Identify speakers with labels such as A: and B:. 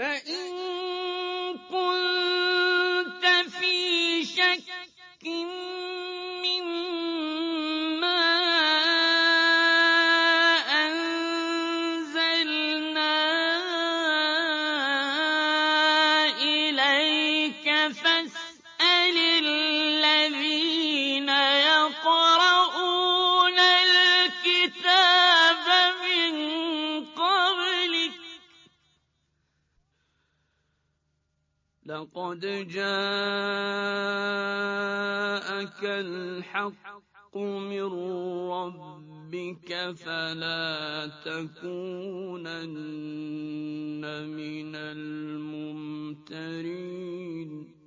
A: فإن كنت في شك مما أنزلنا إليك فاسأل الذين يقرؤون الكتاب من قبلك لقد جاءك الحق من ربك فلا تكونن من الممترين